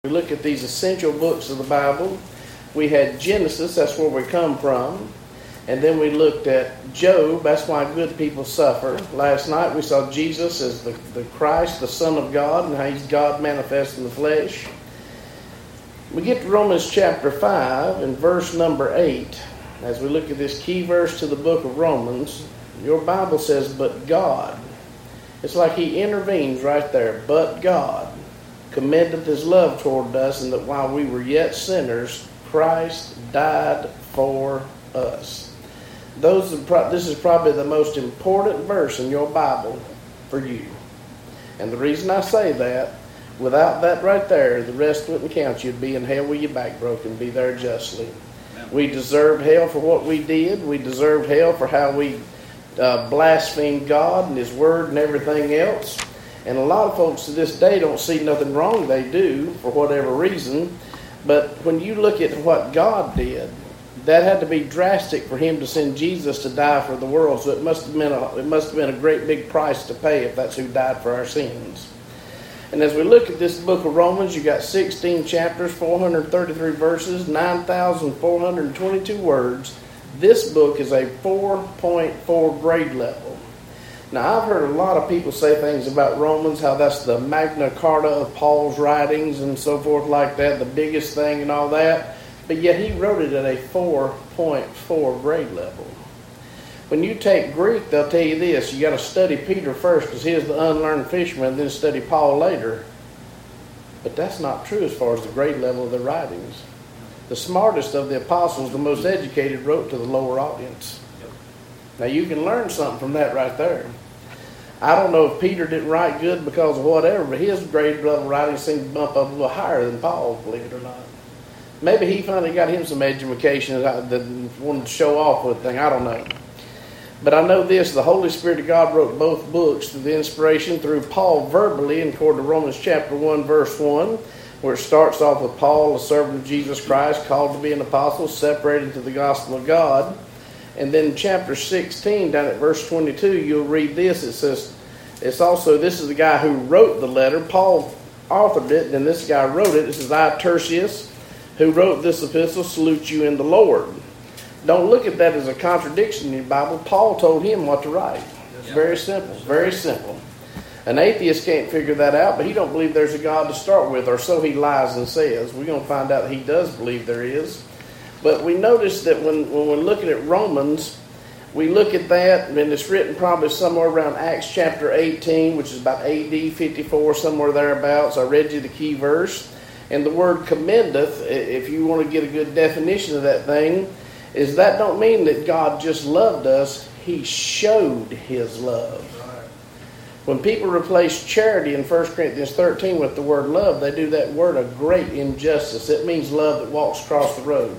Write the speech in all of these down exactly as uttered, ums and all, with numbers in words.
We look at these essential books of the Bible. We had Genesis, that's where we come from. And then we looked at Job, that's why good people suffer. Last night we saw Jesus as the, the Christ, the Son of God, and how he's God manifest in the flesh. We get to Romans chapter five and verse number eight. As we look at this key verse to the book of Romans, your Bible says, but God. It's like he intervenes right there. But God commendeth his love toward us, and that while we were yet sinners, Christ died for us. Those are pro- this is probably the most important verse in your Bible for you. And the reason I say that, without that right there, the rest wouldn't count. You'd be in hell with your back broken, be there justly. Amen. We deserved hell for what we did. We deserved hell for how we uh, blasphemed God and his word and everything else. And a lot of folks to this day don't see nothing wrong they do for whatever reason. But when you look at what God did, that had to be drastic for him to send Jesus to die for the world. So it must have been a, it must have been a great big price to pay if that's who died for our sins. And as we look at this book of Romans, you got sixteen chapters, four hundred thirty-three verses, nine thousand four hundred twenty-two words. This book is a four point four grade level. Now, I've heard a lot of people say things about Romans, how that's the Magna Carta of Paul's writings and so forth like that, the biggest thing and all that. But yet he wrote it at a four point four grade level. When you take Greek, they'll tell you this. You got to study Peter first because he's the unlearned fisherman, then study Paul later. But that's not true as far as the grade level of their writings. The smartest of the apostles, the most educated, wrote to the lower audience. Now, you can learn something from that right there. I don't know if Peter didn't write good because of whatever, but his grade level writing seemed to bump up a little higher than Paul's, believe it or not. Maybe he finally got him some education that wanted to show off with a thing. I don't know. But I know this, the Holy Spirit of God wrote both books through the inspiration through Paul verbally, and according to Romans chapter one, verse one, where it starts off with Paul, a servant of Jesus Christ, called to be an apostle, separated to the gospel of God. And then chapter sixteen, down at verse twenty-two, you'll read this. It says, it's also, this is the guy who wrote the letter. Paul authored it, and this guy wrote it. This is I, Tertius, who wrote this epistle, salute you in the Lord. Don't look at that as a contradiction in your Bible. Paul told him what to write. It's very simple, very simple. An atheist can't figure that out, but he don't believe there's a God to start with, or so he lies and says. We're going to find out that he does believe there is. But we notice that when, when we're looking at Romans, we look at that, and it's written probably somewhere around Acts chapter eighteen, which is about A D fifty-four, somewhere thereabouts. I read you the key verse. And the word commendeth, if you want to get a good definition of that thing, is that don't mean that God just loved us. He showed his love. When people replace charity in First Corinthians thirteen with the word love, they do that word a great injustice. It means love that walks across the road.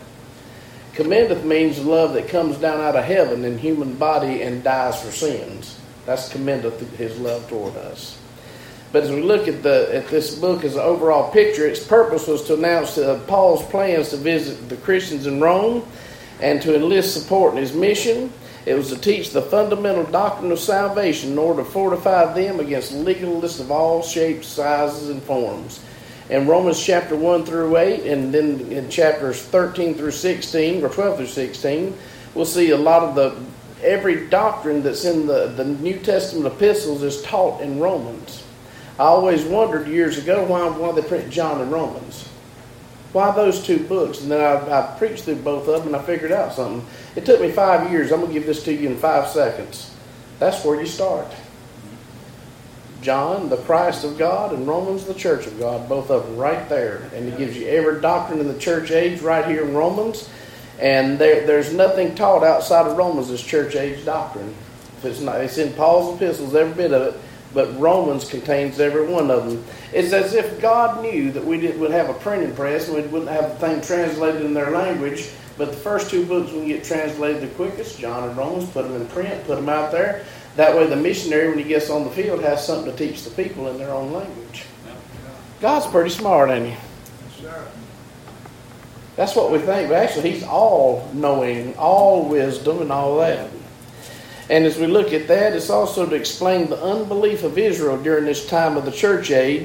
Commendeth means love that comes down out of heaven in human body and dies for sins. That's commendeth his love toward us. But as we look at the at this book as an overall picture, its purpose was to announce uh, Paul's plans to visit the Christians in Rome and to enlist support in his mission. It was to teach the fundamental doctrine of salvation in order to fortify them against legalists of all shapes, sizes, and forms. In Romans chapter one through eight, and then in chapters thirteen through sixteen, or twelve through sixteen, we'll see a lot of the, every doctrine that's in the, the New Testament epistles is taught in Romans. I always wondered years ago why, why they print John and Romans. Why those two books? And then I, I preached through both of them and I figured out something. It took me five years. I'm going to give this to you in five seconds. That's where you start. John, the Christ of God, and Romans, the Church of God, both of them right there. And it gives you every doctrine in the church age right here in Romans. And there, there's nothing taught outside of Romans as church age doctrine. If it's not, it's in Paul's epistles, every bit of it. But Romans contains every one of them. It's as if God knew that we did, would have a printing press and we wouldn't have the thing translated in their language. But the first two books will get translated the quickest, John and Romans, put them in print, put them out there. That way the missionary, when he gets on the field, has something to teach the people in their own language. God's pretty smart, ain't he? That's what we think. But actually, he's all-knowing, all wisdom, and all that. And as we look at that, it's also to explain the unbelief of Israel during this time of the church age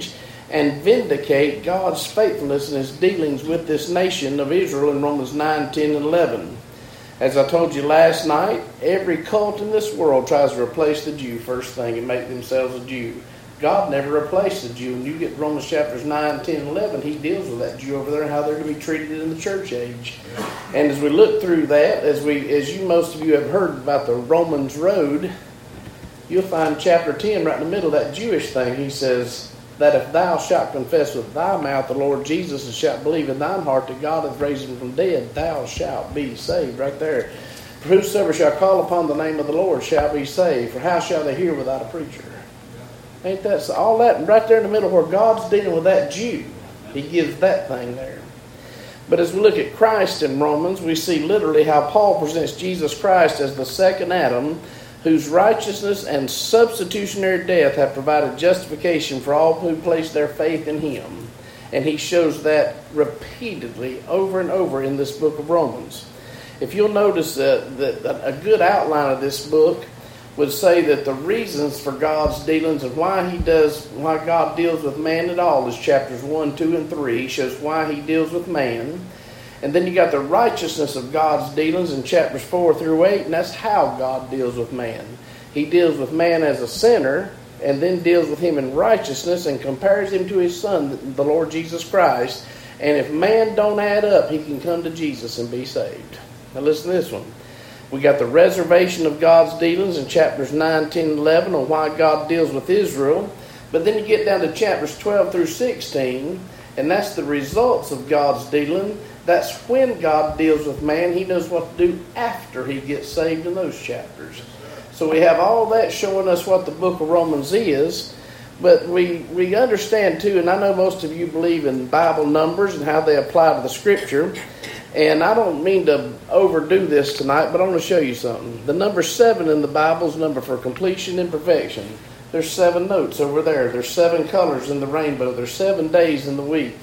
and vindicate God's faithfulness in his dealings with this nation of Israel in Romans nine, ten, and eleven. As I told you last night, every cult in this world tries to replace the Jew first thing and make themselves a Jew. God never replaced the Jew. When you get Romans chapters nine, ten, and eleven, he deals with that Jew over there and how they're to be treated in the church age. And as we look through that, as we, as you most of you have heard about the Romans road, you'll find chapter ten right in the middle of that Jewish thing. He says that if thou shalt confess with thy mouth the Lord Jesus and shalt believe in thine heart that God hath raised him from dead, thou shalt be saved. Right there. For whosoever shall call upon the name of the Lord shall be saved. For how shall they hear without a preacher? Ain't that so? All that right there in the middle where God's dealing with that Jew. He gives that thing there. But as we look at Christ in Romans, we see literally how Paul presents Jesus Christ as the second Adam, whose righteousness and substitutionary death have provided justification for all who place their faith in him. And he shows that repeatedly over and over in this book of Romans. If you'll notice uh, that a good outline of this book would say that the reasons for God's dealings and why he does, why God deals with man at all is chapters one, two, and three. He shows why he deals with man. And then you got the righteousness of God's dealings in chapters four through eight, and that's how God deals with man. He deals with man as a sinner, and then deals with him in righteousness and compares him to his son, the Lord Jesus Christ. And if man don't add up, he can come to Jesus and be saved. Now listen to this one. We got the reservation of God's dealings in chapters nine, ten, and eleven on why God deals with Israel. But then you get down to chapters twelve through sixteen, and that's the results of God's dealing. That's when God deals with man. He knows what to do after he gets saved in those chapters. So we have all that showing us what the book of Romans is. But we, we understand too, and I know most of you believe in Bible numbers and how they apply to the Scripture. And I don't mean to overdo this tonight, but I'm going to show you something. The number seven in the Bible is number for completion and perfection. There's seven notes over there. There's seven colors in the rainbow. There's seven days in the week.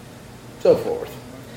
So forth.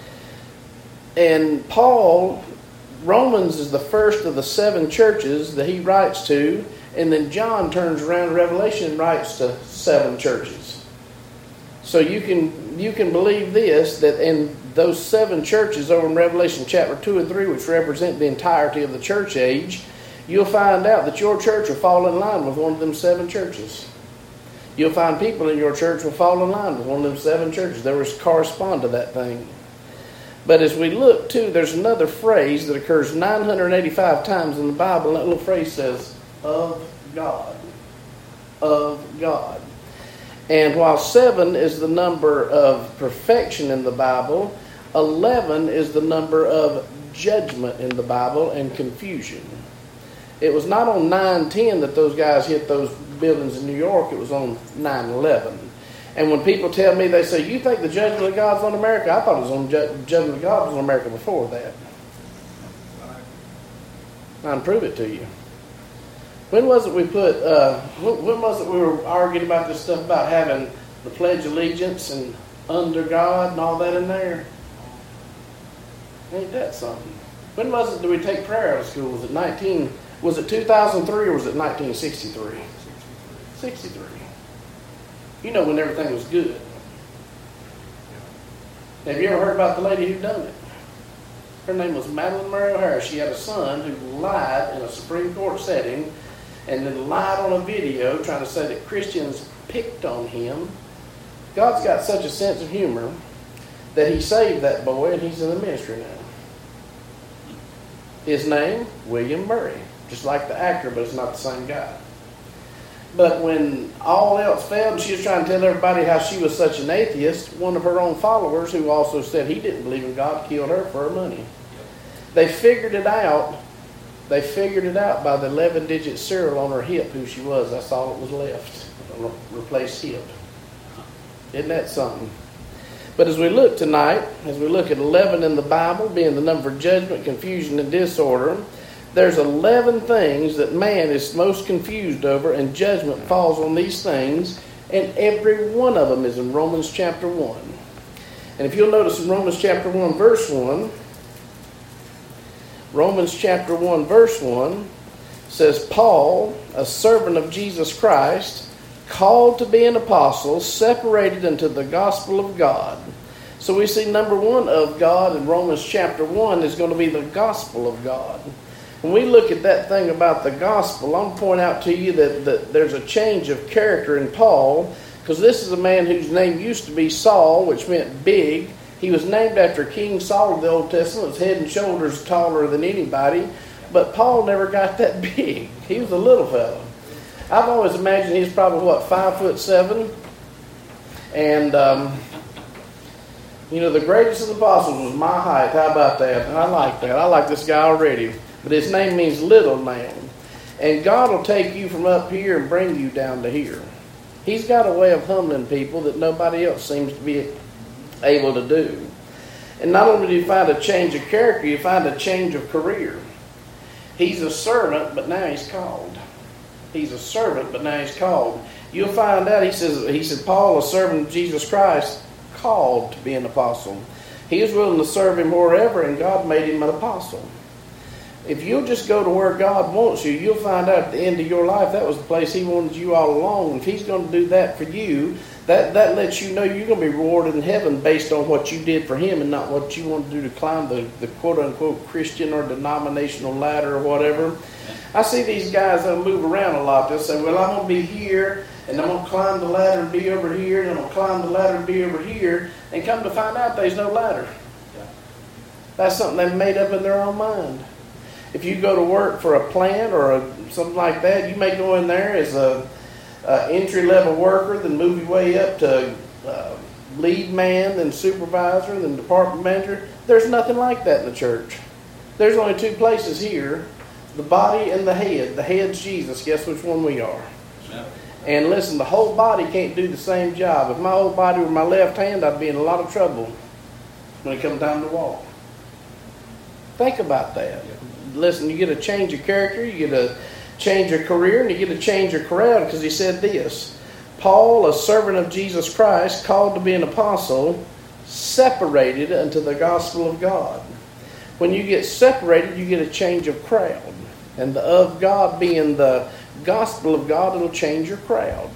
And Paul, Romans is the first of the seven churches that he writes to. And then John turns around in Revelation and writes to seven churches. So you can you can believe this, that in those seven churches over in Revelation chapter two and three, which represent the entirety of the church age, you'll find out that your church will fall in line with one of them seven churches. You'll find people in your church will fall in line with one of them seven churches. They will correspond to that thing. But as we look too, there's another phrase that occurs nine hundred eighty-five times in the Bible, and that little phrase says, of God. Of God. And while seven is the number of perfection in the Bible, eleven is the number of judgment in the Bible and confusion. It was not on nine ten that those guys hit those buildings in New York. It was on nine eleven. And when people tell me, they say, you think the judgment of God's on America? I thought it was on ju- judgment of God was on America before that. I can prove it to you. When was it we put, uh, when, when was it we were arguing about this stuff about having the Pledge of Allegiance and under God and all that in there? Ain't that something? When was it that we take prayer out of school? Was it nineteen? Was it two thousand three or was it nineteen sixty-three? sixty-three. You know, when everything was good. Have you ever heard about the lady who done it? Her name was Madeline Murray O'Hara. She had a son who lied in a Supreme Court setting and then lied on a video trying to say that Christians picked on him. God's got such a sense of humor that he saved that boy and he's in the ministry now. His name, William Murray. Just like the actor, but it's not the same guy. But when all else failed and she was trying to tell everybody how she was such an atheist, one of her own followers, who also said he didn't believe in God, killed her for her money. They figured it out. They figured it out by the eleven-digit serial on her hip, who she was. That's all that was left. Replaced hip. Isn't that something? But as we look tonight, as we look at eleven in the Bible, being the number of judgment, confusion, and disorder, there's eleven things that man is most confused over, and judgment falls on these things, and every one of them is in Romans chapter one. And if you'll notice in Romans chapter one, verse one, Romans chapter one, verse one, says, Paul, a servant of Jesus Christ, called to be an apostle, separated unto the gospel of God. So we see number one of God in Romans chapter one is going to be the gospel of God. When we look at that thing about the gospel, I'm going to point out to you that, that there's a change of character in Paul, because this is a man whose name used to be Saul, which meant big. He was named after King Saul of the Old Testament, was head and shoulders taller than anybody, but Paul never got that big. He was a little fellow. I've always imagined he's probably, what, five foot seven? And, um, you know, the greatest of the apostles was my height. How about that? And I like that. I like this guy already. But his name means little man. And God will take you from up here and bring you down to here. He's got a way of humbling people that nobody else seems to be able to do. And not only do you find a change of character, you find a change of career. He's a servant, but now he's called. He's a servant, but now he's called. You'll find out, he says, he said, Paul, a servant of Jesus Christ, called to be an apostle. He was willing to serve him wherever, and God made him an apostle. If you'll just go to where God wants you, you'll find out at the end of your life that was the place he wanted you all along. If he's going to do that for you, that, that lets you know you're going to be rewarded in heaven based on what you did for him and not what you want to do to climb the, the quote-unquote Christian or denominational ladder or whatever. I see these guys that move around a lot. They'll say, well, I'm going to be here, and I'm going to climb the ladder and be over here, and I'm going to climb the ladder and be over here, and come to find out there's no ladder. That's something they've made up in their own mind. If you go to work for a plant or a, something like that, you may go in there as a, a entry-level worker, then move your way up to uh, lead man, then supervisor, then department manager. There's nothing like that in the church. There's only two places here, the body and the head. The head's Jesus. Guess which one we are? Yeah. And listen, the whole body can't do the same job. If my whole body were my left hand, I'd be in a lot of trouble when it comes time to walk. Think about that. Yeah. Listen, you get a change of character, you get a change of career, and you get a change of crowd, because he said this, Paul, a servant of Jesus Christ, called to be an apostle, separated unto the gospel of God. When you get separated, you get a change of crowd. And the of God being the gospel of God, it'll change your crowd.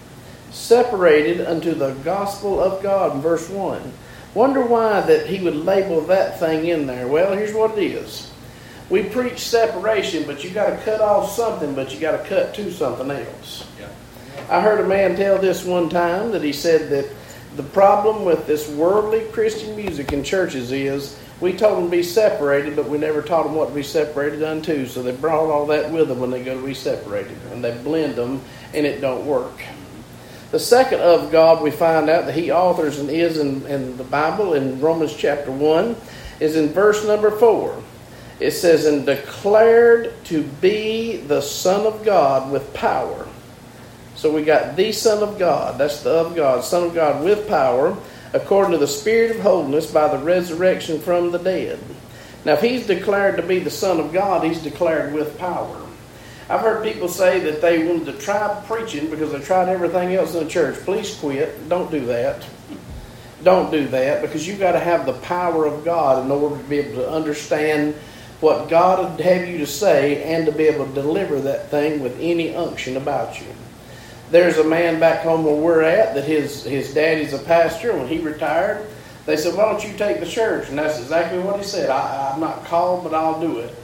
Separated unto the gospel of God, in verse one. Wonder why that he would label that thing in there. Well, here's what it is. We preach separation, but you got to cut off something, but you got to cut to something else. Yeah. I heard a man tell this one time, that he said that the problem with this worldly Christian music in churches is we told them to be separated, but we never taught them what to be separated unto. So they brought all that with them when they go to be separated, and they blend them, and it don't work. The second of God we find out that he authors and is in, in the Bible in Romans chapter one is in verse number four. It says, and declared to be the Son of God with power. So we got the Son of God. That's the of God. Son of God with power, according to the Spirit of holiness by the resurrection from the dead. Now, if he's declared to be the Son of God, he's declared with power. I've heard people say that they wanted to try preaching because they tried everything else in the church. Please quit. Don't do that. Don't do that, because you've got to have the power of God in order to be able to understand what God would have you to say and to be able to deliver that thing with any unction about you. There's a man back home where we're at that his, his daddy's a pastor. When he retired, they said, why don't you take the church? And that's exactly what he said. I, I'm not called, but I'll do it.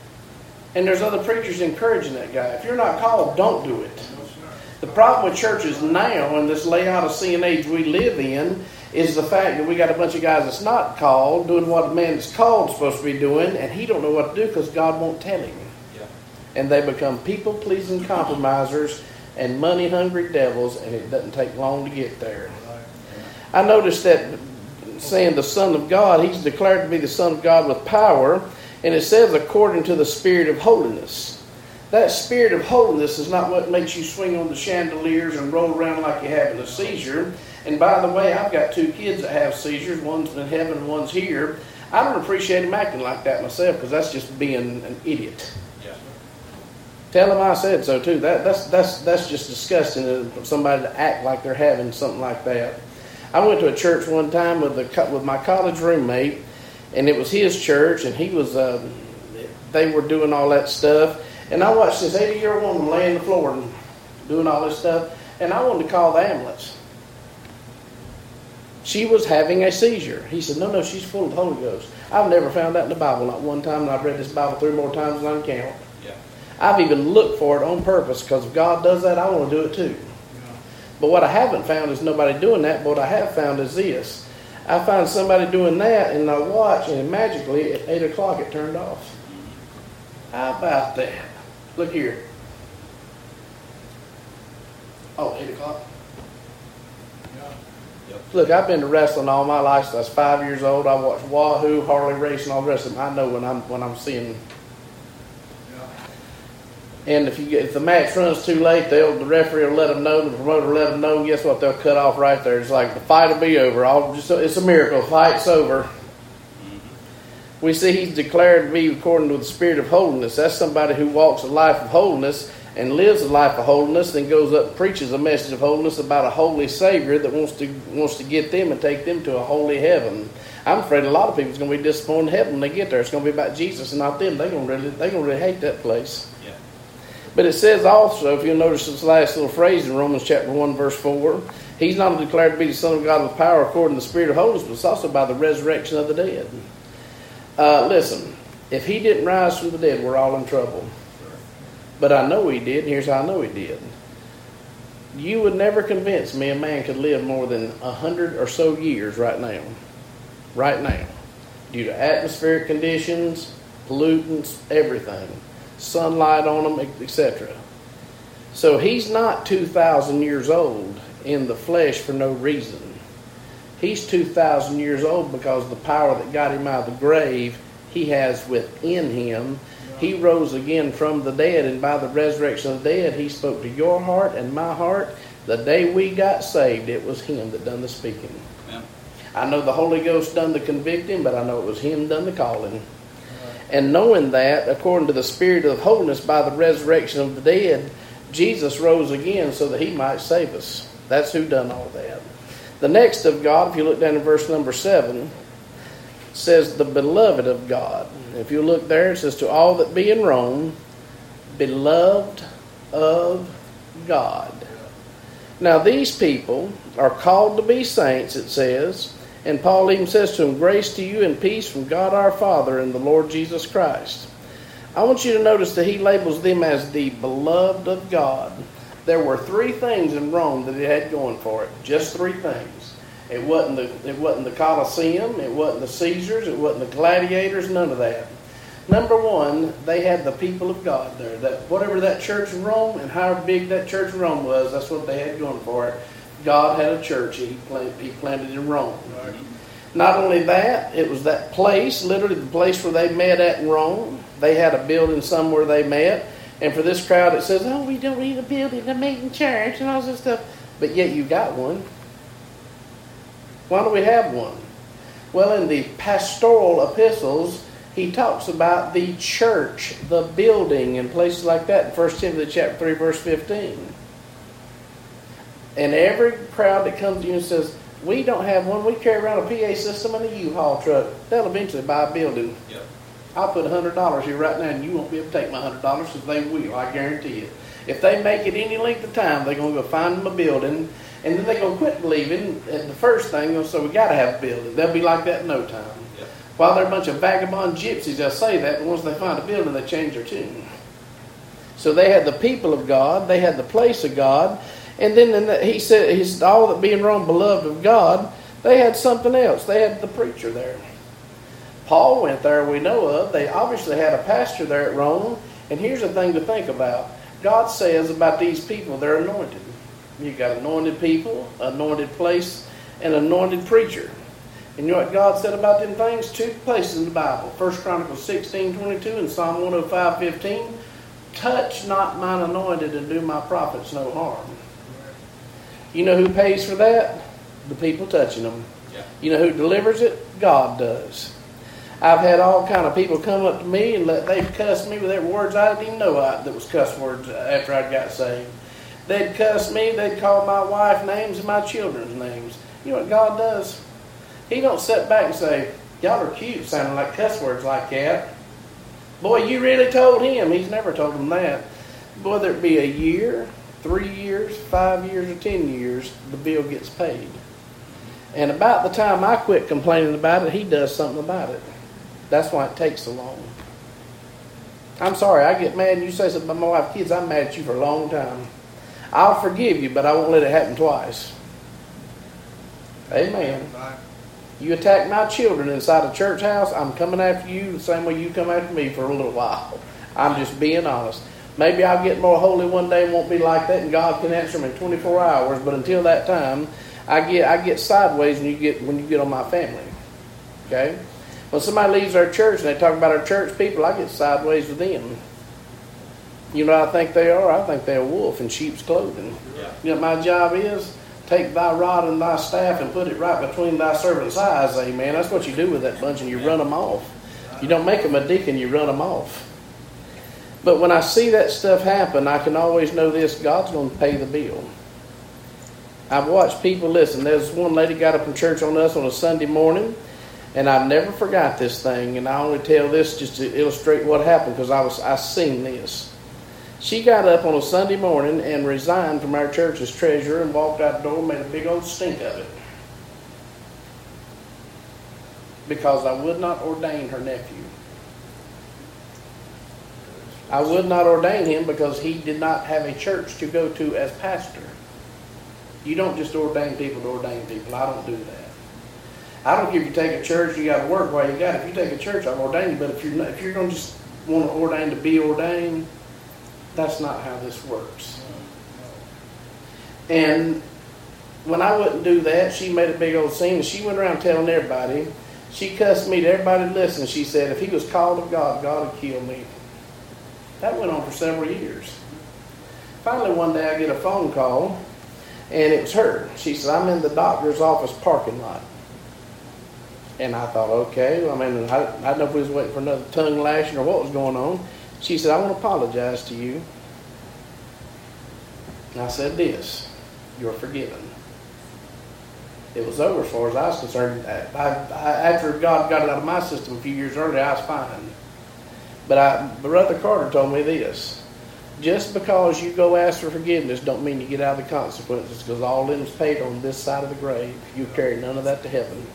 And there's other preachers encouraging that guy. If you're not called, don't do it. The problem with churches now in this Laodicean age we live in is the fact that we got a bunch of guys that's not called doing what a man that's called is supposed to be doing, and he don't know what to do because God won't tell him. Yeah. And they become people-pleasing compromisers and money-hungry devils, and it doesn't take long to get there. I noticed that saying the Son of God, he's declared to be the Son of God with power, and it says according to the Spirit of holiness. That Spirit of holiness is not what makes you swing on the chandeliers and roll around like you're having a seizure. And by the way, I've got two kids that have seizures. One's in heaven and one's here. I don't appreciate them acting like that myself, because that's just being an idiot. Yeah. Tell them I said so too. That, that's, that's, that's just disgusting for somebody to act like they're having something like that. I went to a church one time with, the, with my college roommate, and it was his church, and he was, uh, they were doing all that stuff. And I watched this eighty-year-old woman lay on the floor and doing all this stuff. and I wanted to call the ambulance. She was having a seizure. He said, no, no, she's full of the Holy Ghost. I've never found that in the Bible, not one time, and I've read this Bible three more times than I can count. Yeah. I've even looked for it on purpose, because if God does that, I want to do it too. Yeah. But what I haven't found is nobody doing that, but what I have found is this. I find somebody doing that, and I watch, and magically at eight o'clock it turned off. How about that? Look here. Oh, eight o'clock? Yep. Look, I've been to wrestling all my life since I was five years old. I watched Wahoo, Harley Race, and all the rest of them. I know when I'm when I'm seeing. Yeah. And if you get, if the match runs too late, they'll the referee will let them know, the promoter will let them know. And guess what? They'll cut off right there. It's like the fight will be over. All just it's a miracle. The fight's over. Mm-hmm. We see he's declared to be according to the spirit of holiness. That's somebody who walks a life of holiness and lives a life of holiness, then goes up and preaches a message of holiness about a holy Savior that wants to wants to get them and take them to a holy heaven. I'm afraid a lot of people is going to be disappointed in heaven when they get there. It's going to be about Jesus and not them. They're going to really, they're going to really hate that place. Yeah. But it says also, if you'll notice this last little phrase in Romans chapter one, verse four, he's not declared to be the Son of God with power according to the Spirit of holiness, but it's also by the resurrection of the dead. Uh, listen, if he didn't rise from the dead, we're all in trouble. But I know he did, and here's how I know he did. You would never convince me a man could live more than a hundred or so years right now. Right now. Due to atmospheric conditions, pollutants, everything. Sunlight on them, et cetera. So he's not two thousand years old in the flesh for no reason. He's two thousand years old because the power that got him out of the grave, he has within him. He rose again from the dead, and by the resurrection of the dead, he spoke to your heart and my heart. The day we got saved, it was him that done the speaking. Yeah. I know the Holy Ghost done the convicting, but I know it was him done the calling. Right. And knowing that, according to the Spirit of holiness, by the resurrection of the dead, Jesus rose again so that he might save us. That's who done all that. The next of God, if you look down in verse number seven, says the beloved of God. If you look there, it says to all that be in Rome, beloved of God. Now these people are called to be saints, it says, and Paul even says to them, grace to you and peace from God our Father and the Lord Jesus Christ. I want you to notice that he labels them as the beloved of God. There were three things in Rome that it had going for it. Just three things. It wasn't the it wasn't the Colosseum, it wasn't the Caesars, it wasn't the gladiators, none of that. Number one, they had the people of God there. That whatever that church in Rome and how big that church in Rome was, that's what they had going for it. God had a church he planted, he planted in Rome. Right. Not only that, it was that place, literally the place where they met at in Rome. They had a building somewhere they met. And for this crowd, it says, oh, we don't need a building to meet in church and all this stuff. But yet you got one. Why do we have one? Well, in the pastoral epistles, he talks about the church, the building, and places like that in First Timothy chapter three, verse fifteen. And every crowd that comes to you and says, we don't have one, we carry around a P A system and a U-Haul truck, they'll eventually buy a building. Yep. I'll put one hundred dollars here right now, and you won't be able to take my one hundred dollars, because they will, I guarantee it. If they make it any length of time, they're going to go find them a building. And then they're going to quit believing. And the first thing, they'll say, we got to have a building. They'll be like that in no time. Yep. While they're a bunch of vagabond gypsies, they'll say that, but once they find a building, they change their tune. So they had the people of God. They had the place of God. And then in the, he said, he said, all that being wrong, beloved of God, they had something else. They had the preacher there. Paul went there, we know of. They obviously had a pastor there at Rome. And here's the thing to think about. God says about these people, they're anointed. You've got anointed people, anointed place, and anointed preacher. And you know what God said about them things? Two places in the Bible. First Chronicles sixteen twenty-two and Psalm one oh five fifteen. Touch not mine anointed and do my prophets no harm. You know who pays for that? The people touching them. Yeah. You know who delivers it? God does. I've had all kind of people come up to me and let, they've cussed me with every words I didn't even know I, that was cuss words after I got saved. They'd cuss me, they'd call my wife names and my children's names. You know what God does? He don't sit back and say, y'all are cute, sounding like cuss words like that. Boy, you really told him. He's never told him that. Whether it be a year, three years, five years, or ten years, the bill gets paid. And about the time I quit complaining about it, he does something about it. That's why it takes so long. I'm sorry, I get mad and you say something about my wife, kids, I'm mad at you for a long time. I'll forgive you, but I won't let it happen twice. Amen. You attack my children inside a church house, I'm coming after you the same way you come after me for a little while. I'm just being honest. Maybe I'll get more holy one day and won't be like that, and God can answer me in twenty-four hours. But until that time, I get I get sideways when you get when you get on my family. Okay? When somebody leaves our church and they talk about our church people, I get sideways with them. You know what I think they are? I think they're a wolf in sheep's clothing. Yeah. You know what my job is? Take thy rod and thy staff and put it right between thy servants' eyes, amen. That's what you do with that bunch, and you run them off. You don't make them a deacon, you run them off. But when I see that stuff happen, I can always know this, God's going to pay the bill. I've watched people, listen, there's one lady got up in church on us on a Sunday morning, and I've never forgot this thing, and I only tell this just to illustrate what happened because I was I seen this. She got up on a Sunday morning and resigned from our church as treasurer and walked out the door and made a big old stink of it. Because I would not ordain her nephew. I would not ordain him because he did not have a church to go to as pastor. You don't just ordain people to ordain people. I don't do that. I don't care if you take a church, you got to work while you got it. If you take a church, I'll ordain you. But if you're not, if you're going to just want to ordain to be ordained, that's not how this works. And when I wouldn't do that, she made a big old scene, and she went around telling everybody. She cussed me to everybody to listen. She said, if he was called of God, God would kill me. That went on for several years. Finally, one day I get a phone call, and it was her. She said, I'm in the doctor's office parking lot. And I thought, okay, I mean, I, I didn't know if we was waiting for another tongue lashing or what was going on. She said, I want to apologize to you. And I said this, you're forgiven. It was over as far as I was concerned. I, I, after God got it out of my system a few years earlier, I was fine. But I, Brother Carter told me this. Just because you go ask for forgiveness don't mean you get out of the consequences, because all of them is paid on this side of the grave. You carry none of that to heaven.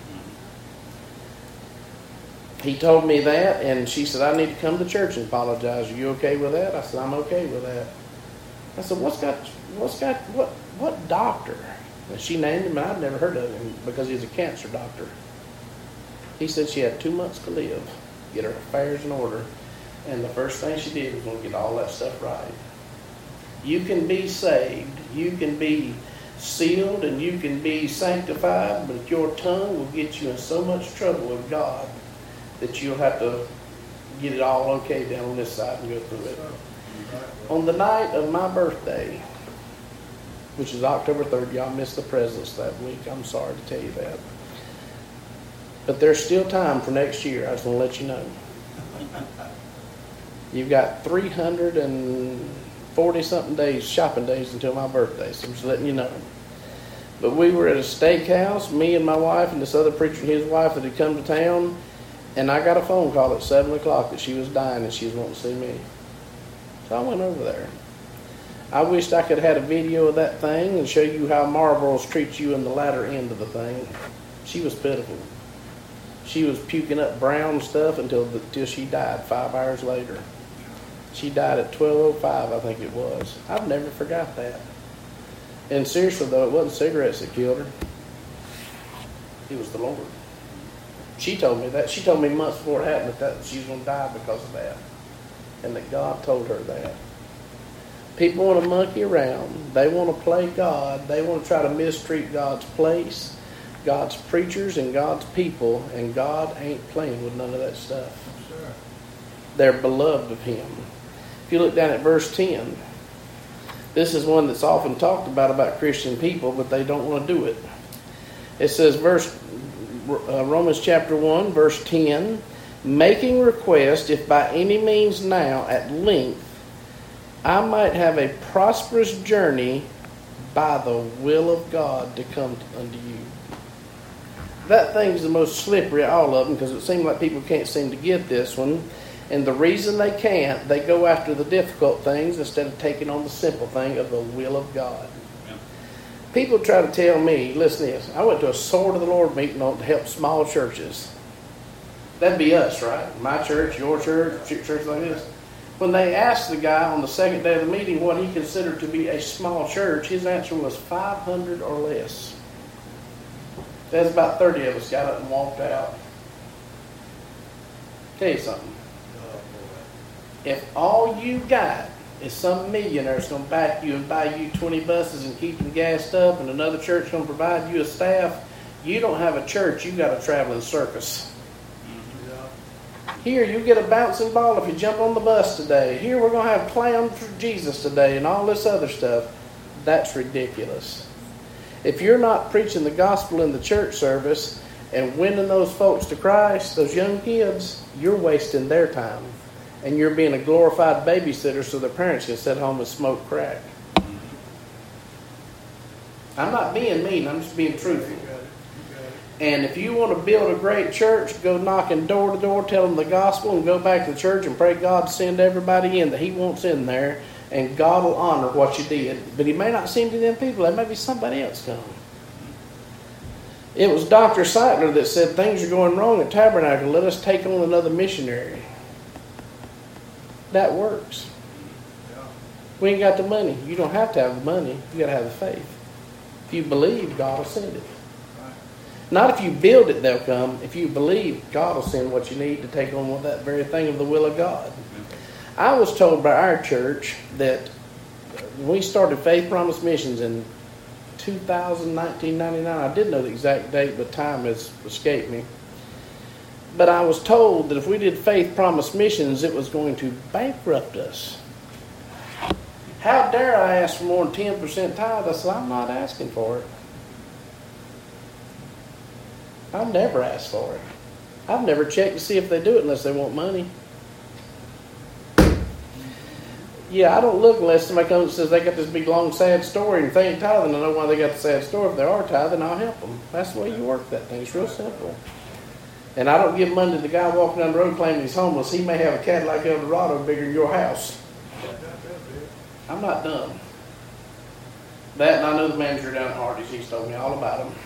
He told me that, and she said, I need to come to church and apologize. Are you okay with that? I said, I'm okay with that. I said, what's got, what's got, what, what doctor? And she named him, and I'd never heard of him because he's a cancer doctor. He said she had two months to live, get her affairs in order, and the first thing she did was going to get all that stuff right. You can be saved, you can be sealed, and you can be sanctified, but your tongue will get you in so much trouble with God that you'll have to get it all okay down on this side and go through it. On the night of my birthday, which is October third, y'all missed the presents that week. I'm sorry to tell you that. But there's still time for next year. I just want to let you know. You've got three hundred forty something days, shopping days until my birthday, so I'm just letting you know. But we were at a steakhouse, me and my wife and this other preacher and his wife that had come to town, and I got a phone call at seven o'clock that she was dying and she was wanting to see me. So I went over there. I wished I could have had a video of that thing and show you how Marlboro's treats you in the latter end of the thing. She was pitiful. She was puking up brown stuff until, the, until she died five hours later. She died at twelve oh five, I think it was. I've never forgot that. And seriously, though, it wasn't cigarettes that killed her. It was the Lord. She told me that. She told me months before it happened that, that she was going to die because of that. And that God told her that. People want to monkey around. They want to play God. They want to try to mistreat God's place, God's preachers, and God's people. And God ain't playing with none of that stuff. Sure. They're beloved of Him. If you look down at verse ten, this is one that's often talked about about Christian people, but they don't want to do it. It says, verse uh, Romans chapter one, verse ten, making request, if by any means now at length I might have a prosperous journey by the will of God to come unto you. That thing's the most slippery of all of them, because it seems like people can't seem to get this one. And the reason they can't, they go after the difficult things instead of taking on the simple thing of the will of God. Yeah. People try to tell me, listen to this, I went to a Sword of the Lord meeting on to help small churches. That'd be us, right? My church, your church, church like this. When they asked the guy on the second day of the meeting what he considered to be a small church, his answer was five hundred or less. There's about thirty of us got up and walked out. Tell you something. If all you got is some millionaire that's going to back you and buy you twenty buses and keep them gassed up, and another church going to provide you a staff, you don't have a church, you got a traveling circus. Here, you get a bouncing ball if you jump on the bus today. Here, we're going to have clown for Jesus today and all this other stuff. That's ridiculous. If you're not preaching the gospel in the church service and winning those folks to Christ, those young kids, you're wasting their time. And you're being a glorified babysitter so their parents can sit home and smoke crack. I'm not being mean, I'm just being truthful. And if you want to build a great church, go knocking door to door, tell them the gospel, and go back to the church and pray God to send everybody in that He wants in there, and God will honor what you did. But He may not send you them people. There may be somebody else coming. It was Doctor Seitler that said, things are going wrong at Tabernacle. Let us take on another missionary. That works. We ain't got the money. You don't have to have the money. You got to have the faith. If you believe, God will send it. Not if you build it, they'll come. If you believe, God will send what you need to take on that very thing of the will of God. I was told by our church that when we started Faith Promise Missions in two thousand, nineteen ninety-nine, I didn't know the exact date, but time has escaped me. But I was told that if we did Faith Promise Missions, it was going to bankrupt us. How dare I ask for more than ten percent tithe? I said, I'm not asking for it. I've never asked for it. I've never checked to see if they do it unless they want money. Yeah, I don't look unless somebody comes and says they got this big long sad story and they ain't tithing. I know why they got the sad story. If they are tithing, I'll help them. That's the way you work that thing. It's real simple. And I don't give money to the guy walking down the road claiming he's homeless. He may have a Cadillac Eldorado bigger than your house. I'm not dumb. That, and I know the manager down at Hardy's. He's told me all about him.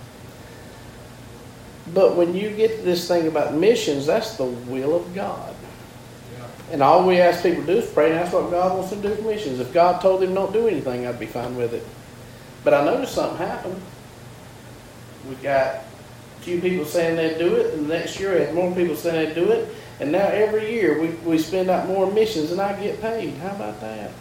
But when you get to this thing about missions, that's the will of God. Yeah. And all we ask people to do is pray, and that's what God wants to do for missions. If God told them don't do anything, I'd be fine with it. But I noticed something happened. We got a few people saying they'd do it, and the next year we had more people saying they'd do it. And now every year we, we spend out more missions than I get paid. How about that?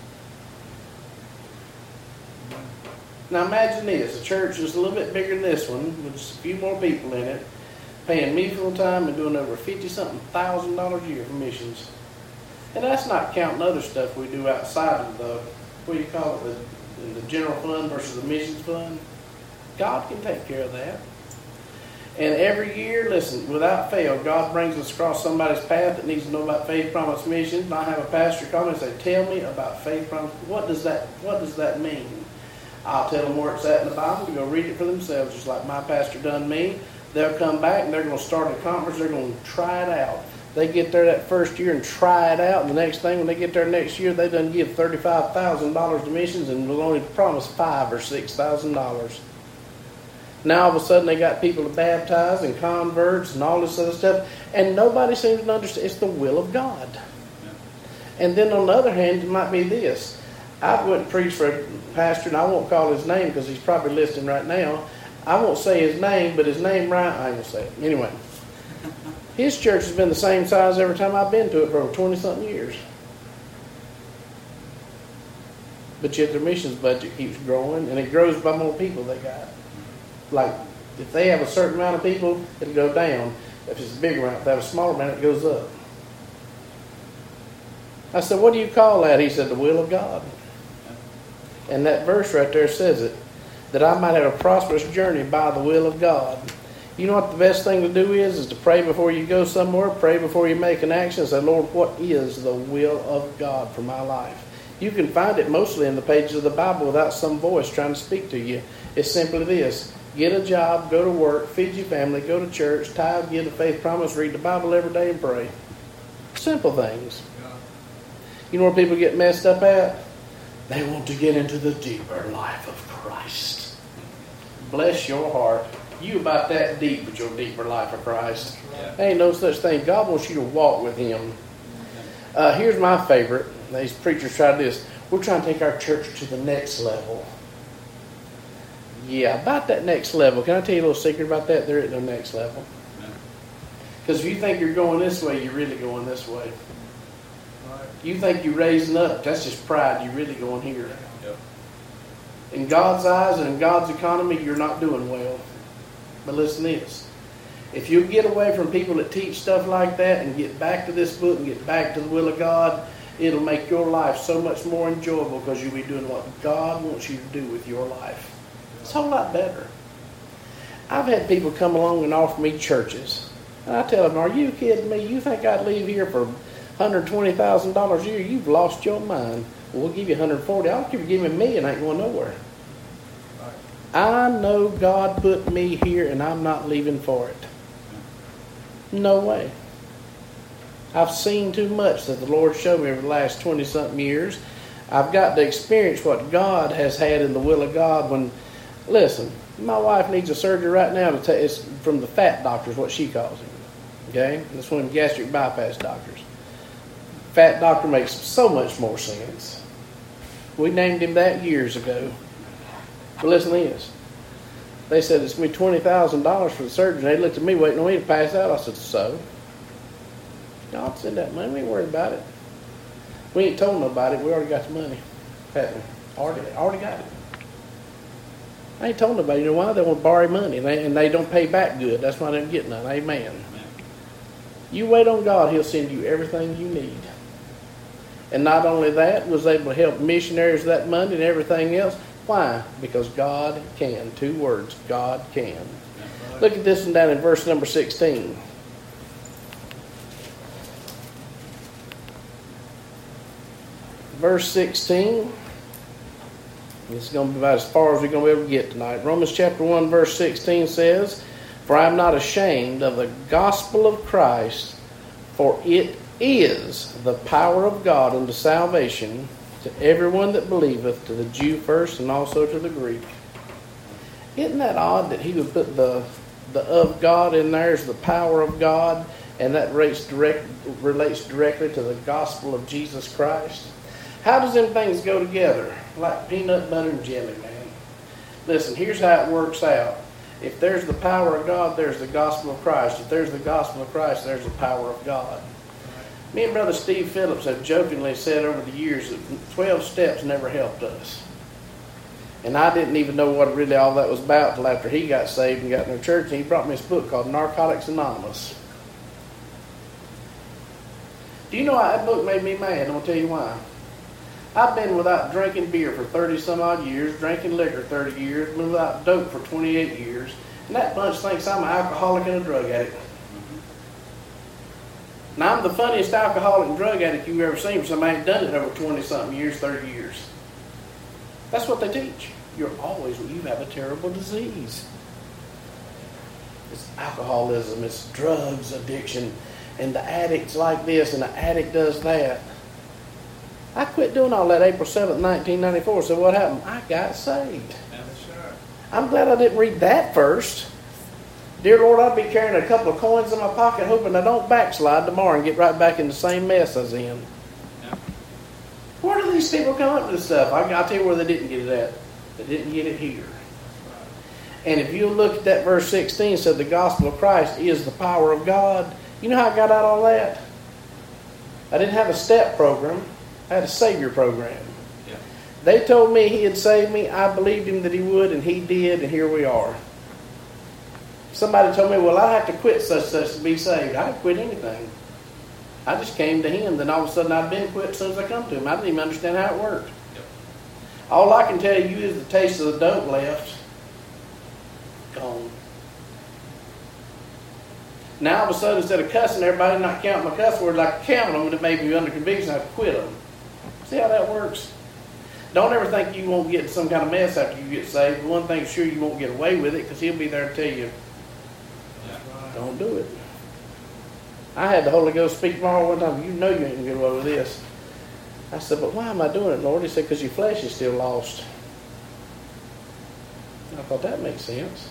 Now imagine this, a church is a little bit bigger than this one, with just a few more people in it, paying me full time and doing over fifty something thousand dollars a year for missions. And that's not counting other stuff we do outside of the, what do you call it, the, the general fund versus the missions fund. God can take care of that. And every year, listen, without fail, God brings us across somebody's path that needs to know about Faith Promise Missions. And I have a pastor call me and say, tell me about Faith Promise. What does that, what does that mean? I'll tell them where it's at in the Bible. They'll go read it for themselves, just like my pastor done me. They'll come back and they're going to start a conference. They're going to try it out. They get there that first year and try it out. And the next thing, when they get there next year, they done give thirty-five thousand dollars to missions and will only promise five or six thousand dollars. Now all of a sudden they got people to baptize and converts and all this other stuff, and nobody seems to understand. It's the will of God. Yeah. And then on the other hand, it might be this. I went and preached for a pastor, and I won't call his name because he's probably listening right now. I won't say his name, but his name right, I ain't going to say it. Anyway, his church has been the same size every time I've been to it for over twenty-something years. But yet their missions budget keeps growing, and it grows by more people they got. Like, if they have a certain amount of people, it'll go down. If it's a big amount, if they have a smaller amount, it goes up. I said, what do you call that? He said, the will of God. And that verse right there says it, that I might have a prosperous journey by the will of God. You know what the best thing to do is? Is to pray before you go somewhere, pray before you make an action, say, Lord, what is the will of God for my life? You can find it mostly in the pages of the Bible without some voice trying to speak to you. It's simply this: get a job, go to work, feed your family, go to church, tithe, give the faith promise, read the Bible every day, and pray. simple things. You know where people get messed up at? They want to get into the deeper life of Christ. Bless your heart. You about that deep with your deeper life of Christ. There ain't no such thing. God wants you to walk with Him. Uh, here's my favorite. These preachers try this. We're trying to take our church to the next level. Yeah, about that next level. Can I tell you a little secret about that? There isn't no next level. Because if you think you're going this way, you're really going this way. You think you're raising up, that's just pride. You're really going here. In God's eyes and in God's economy, you're not doing well. But listen to this. If you get away from people that teach stuff like that and get back to this book and get back to the will of God, it'll make your life so much more enjoyable because you'll be doing what God wants you to do with your life. It's a whole lot better. I've had people come along and offer me churches. And I tell them, are you kidding me? You think I'd leave here for one hundred twenty thousand dollars a year? You've lost your mind. Well, we'll give you one hundred forty thousand dollars. I don't care if you give me a million. I ain't going nowhere. I know God put me here and I'm not leaving for it. No way. I've seen too much that the Lord showed me over the last twenty-something years. I've got to experience what God has had in the will of God when, listen, my wife needs a surgery right now to take, it's from the fat doctors, what she calls him. Okay? That's one of the gastric bypass doctors. Fat doctor makes so much more sense. We named him that years ago. But listen to this. They said it's going to be twenty thousand dollars for the surgery. They looked at me waiting on me to pass out. I said, so? God send that money. We ain't worried about it. We ain't told nobody. We already got the money. Haven't we? Already, already got it. I ain't told nobody. You know why? They want to borrow money. And they, and they don't pay back good. That's why they don't get none. Amen. Amen. You wait on God. He'll send you everything you need. And not only that, was able to help missionaries with that money and everything else. Why? Because God can. Two words. God can. Right. Look at this one down in verse number sixteen. Verse sixteen. This is going to be about as far as we're going to be able to get tonight. Romans chapter one verse sixteen says, for I am not ashamed of the gospel of Christ, for it is the power of God unto salvation to everyone that believeth, to the Jew first and also to the Greek. Isn't that odd that he would put the the of God in there as the power of God, and that relates, direct, relates directly to the gospel of Jesus Christ? How does them things go together? Like peanut butter and jelly, man. Listen, here's how it works out. If there's the power of God, there's the gospel of Christ. If there's the gospel of Christ, there's the power of God. Me and Brother Steve Phillips have jokingly said over the years that twelve steps never helped us. And I didn't even know what really all that was about until after he got saved and got in the church. And he brought me this book called Narcotics Anonymous. Do you know why that book made me mad? I'm going to tell you why. I've been without drinking beer for thirty some odd years, drinking liquor thirty years, been without dope for twenty-eight years. And that bunch thinks I'm an alcoholic and a drug addict. Now, I'm the funniest alcoholic and drug addict you've ever seen, for somebody ain't done it over twenty-something years, thirty years. That's what they teach. You're always, you have a terrible disease. It's alcoholism, it's drugs addiction, and the addict's like this, and the addict does that. I quit doing all that April seventh, nineteen ninety-four, so what happened? I got saved. I'm glad I didn't read that first. Dear Lord, I'd be carrying a couple of coins in my pocket hoping I don't backslide tomorrow and get right back in the same mess I was in. Yeah. Where do these people come up with this stuff? I, I'll tell you where they didn't get it at. They didn't get it here. And if you look at that verse sixteen, it said the gospel of Christ is the power of God. You know how I got out all that? I didn't have a step program. I had a Savior program. Yeah. They told me He had saved me. I believed Him that He would, and He did, and here we are. Somebody told me, well, I have to quit such such to be saved. I didn't quit anything. I just came to Him. Then all of a sudden I've been quit as soon as I come to Him. I didn't even understand how it worked. Yep. All I can tell you is the taste of the dope left. Gone. Now all of a sudden, instead of cussing everybody, not counting my cuss words, I can count them, and it may be under conviction. I quit them. See how that works? Don't ever think you won't get in some kind of mess after you get saved. One thing's sure, you won't get away with it, because He'll be there to tell you, don't do it. I had the Holy Ghost speak tomorrow one time. You know you ain't going to get away with this. I said, but why am I doing it, Lord? He said, because your flesh is still lost. I thought that makes sense.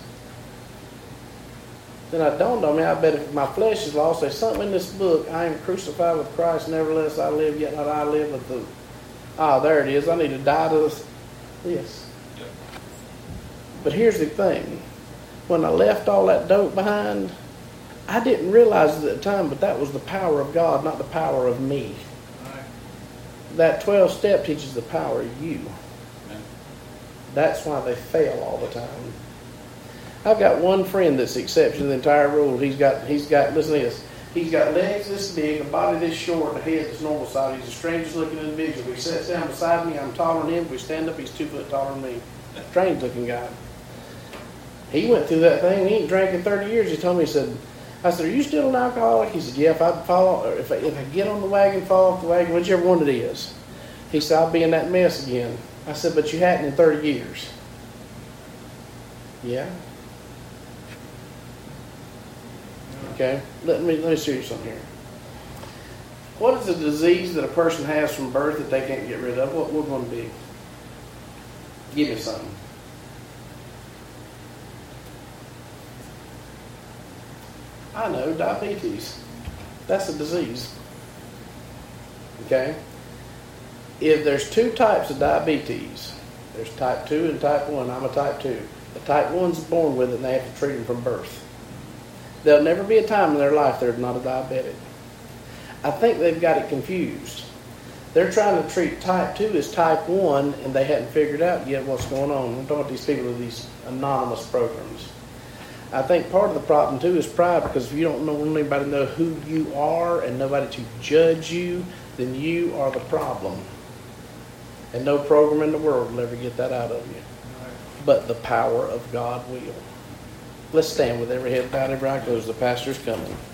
Then I dawned on me, I bet if my flesh is lost, there's something in this book. I am crucified with Christ, nevertheless I live, yet not I live, but the... Ah, there it is. I need to die to this. Yes. Yep. But here's the thing. When I left all that dope behind, I didn't realize it at the time, but that was the power of God, not the power of me. Right. That twelve step teaches the power of you. Amen. That's why they fail all the time. I've got one friend that's the exception to the entire rule. He's got, he's got, listen to this. He's got legs this big, a body this short, and a head this normal size. He's the strangest looking individual. If he sits down beside me, I'm taller than him. If we stand up, he's two foot taller than me. Strange looking guy. He went through that thing. He ain't drank in thirty years. He told me, he said, I said, are you still an alcoholic? He said, yeah, if I fall, or if I, if I get on the wagon, fall off the wagon, whichever one it is. He said, I'll be in that mess again. I said, but you hadn't in thirty years. Yeah. Okay, let me let me show you something here. What is a disease that a person has from birth that they can't get rid of? What would one be? Give me something. I know, diabetes. That's a disease. Okay? If there's two types of diabetes, there's type two and type one. I'm a type two. The type one's born with it and they have to treat them from birth. There'll never be a time in their life they're not a diabetic. I think they've got it confused. They're trying to treat type two as type one, and they hadn't figured out yet what's going on. I'm talking about these people with these anonymous programs. I think part of the problem, too, is pride, because if you don't know anybody know who you are and nobody to judge you, then you are the problem. And no program in the world will ever get that out of you. But the power of God will. Let's stand with every head bowed, every eye closed. The pastor's coming.